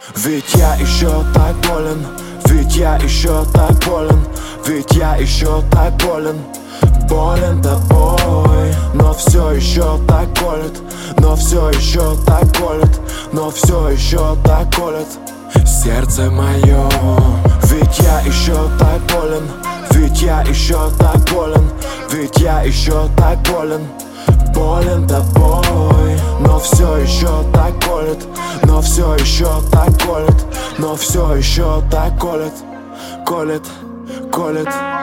Ведь я еще так болен, ведь я еще так болен, ведь я еще так болен, болен тобой. Но все еще так колет, но все еще так колет, но все еще так колет сердце мое. Ведь я еще так болен, ведь я еще так болен, ведь я еще так болен, болен тобой. Но все еще так колет, но все еще так колет, но все еще так колет, колет, колет.